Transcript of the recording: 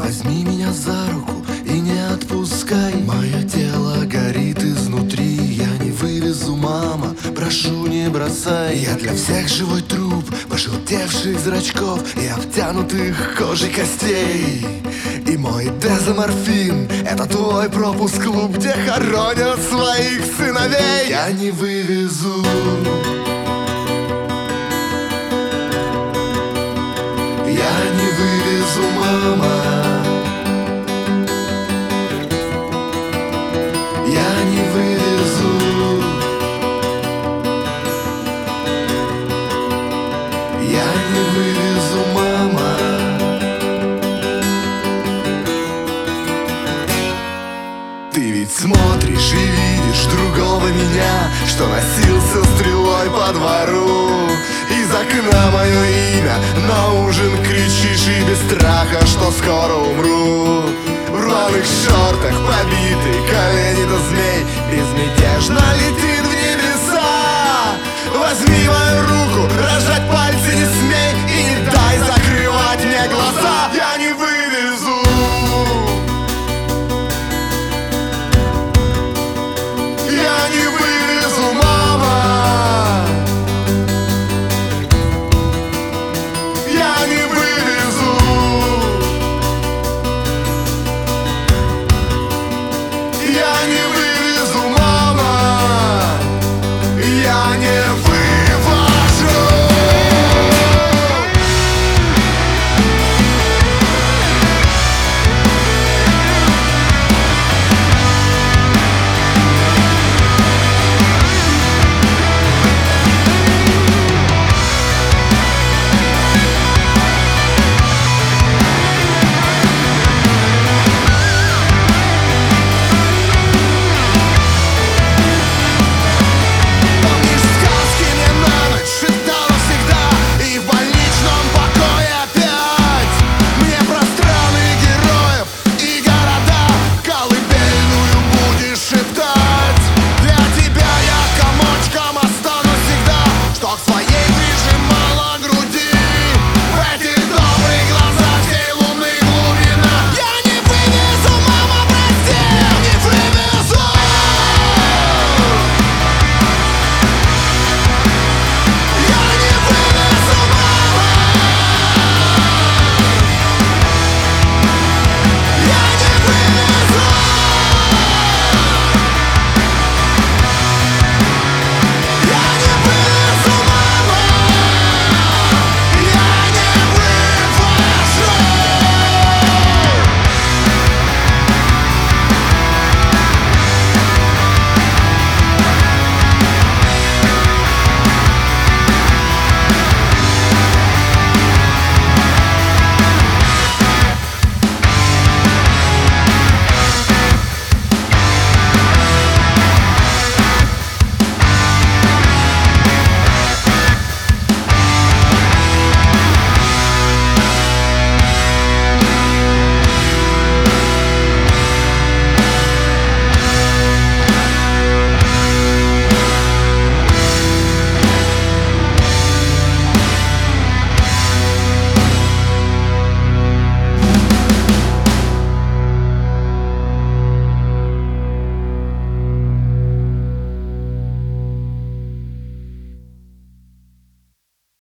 Возьми меня за руку и не отпускай. Мое тело горит изнутри, я не вывезу, мама, прошу, не бросай. Я для всех живой труп, пожелтевших зрачков и обтянутых кожей костей. И мой дезоморфин — это твой пропуск-клуб, где хоронят своих сыновей. Я не вывезу. Я не вывезу, мама. Я не вывезу. Я не вывезу, мама. Ты ведь смотришь и видишь другого меня, что носился стрелой по двору. Из окна мое имя на ужин кричишь, и без страха, что скоро умру. В рваных шортах побитый колени до змей безмятежно летит в небеса. Возьми мою руку,